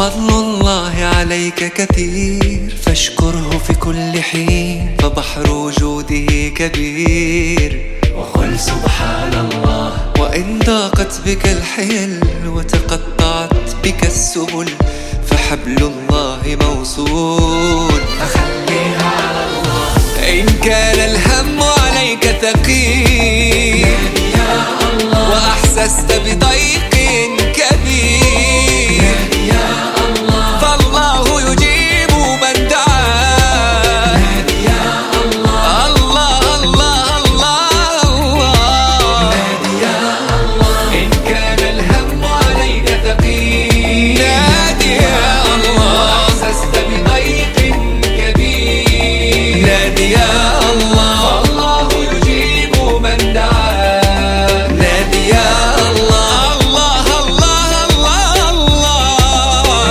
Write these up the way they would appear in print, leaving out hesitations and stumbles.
فضل الله عليك كثير فاشكره في كل حين، فبحر وجوده كبير. وقل سبحان الله. وإن ضاقت بك الحيل وتقطعت بك السبل، فحبل الله موصول، فخليها على الله. إن كان الهم عليك ثقيل وأحسست بضيق كبير، فالله يجيب من دعاه. الله الله الله الله. إن كان الهم عليك ثقيل نادي يا الله، وأحسست بضيق كبير نادي يا الله، فالله يجيب من دعاه. نادي يا الله الله الله الله الله.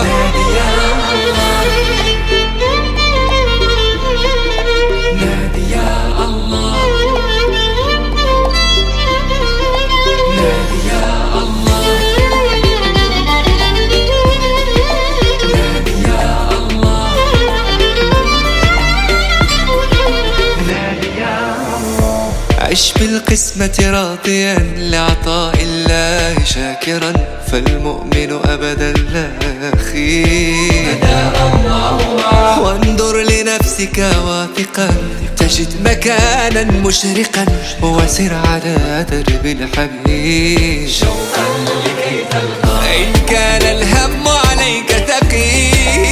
نادي يا الله. نادي يا الله. نادي يا الله. نادي يا الله. عش بالقسمة راضيا لعطاء الله شاكرا، فالمؤمن أبدا لا يخيب. وانظر لنفسك واثقا تجد مكانا مشرقا، وسر على درب الحبيب شوقا لكي تلقى. إن كان الهم عليك ثقيل